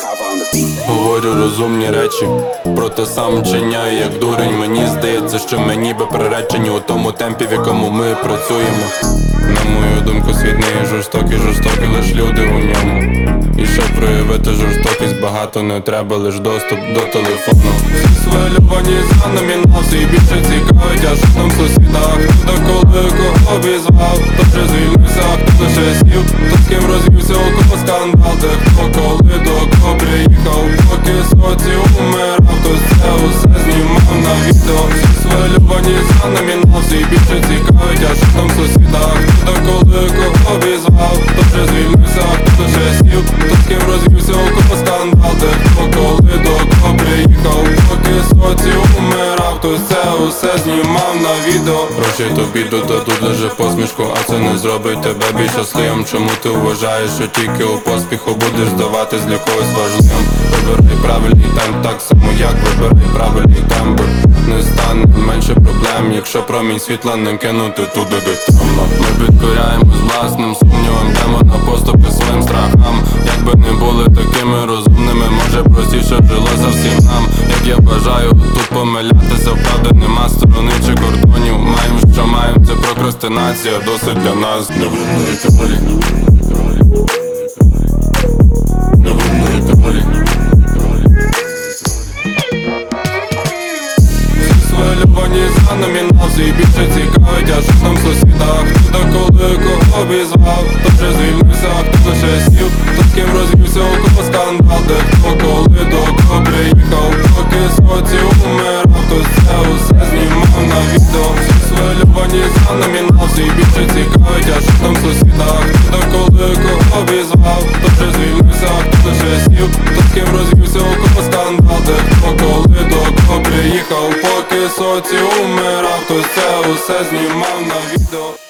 Говорю розумні речі, проте сам вчиняю як дурень. Мені здається, що ми ніби приречені у тому темпі, в якому ми працюємо. На мою думку, світ не є жорстокий, жорстокі лиш люди у ньому. І щоб проявити жорстокість, багато не треба, лиш доступ до телефону. Всі свалювані за номінал, всі більше цікавить, а що там в сусідах. Хто коли кого обізвав, хто вже звільнився, хто лише сів, хто з ким розвівся, у кого скандал, де хто коли до кого приїхав. Поки соці умирав, то це усе знімав на відео. Всі свалювані за номінал, всі більше цікавить, а що там в сусідах. Хто коли кого обізвав, хто вже звільнився, хто лише сів, хто з ким розвівся, у кого скандал, де хто коли до кого приїхав. Поки соці умирав, то це усе знімав на відео. Гроші тобі додадуть лише посмішку, а це не зробить тебе більш щасливим. Чому ти вважаєш, що тільки у поспіху будеш здаватись для когось важливим? Вибирай правильний темп, так само як вибирай правильний тембр. Не стане менше проблем, якщо промінь світла не кинути туди, де темно. Ми підкоряємось власним сумнівам, йдемо на поступи своїм страхам. Якби не були такими розумними, може простіше жилося всім нам. Як я бажаю тут помилятися, правда нема сторони чи кордонів. Маємо, що маємо, це прокрастинація, досить для нас. Не винуєте волі, не винуєте волі. Свалювані за номінал, всі більше цікавить, а що там в сусідах. Хто коли кого обізвав, хто вже звільнився, хто лише сів, хто з ким розвівся, у кого скандал, де хто коли до кого приїхав. Поки соці умирав, то це усе знімав на відео. Всі свалювані за номінал, всі більше цікавить, а що там в сусідах. Хто коли кого обізвав, хто вже звільнився, хто лише сів, хто з ким розвівся, у кого скандал, де хто коли до кого приїхав. Поки соці умирав, то це усе знімав на відео.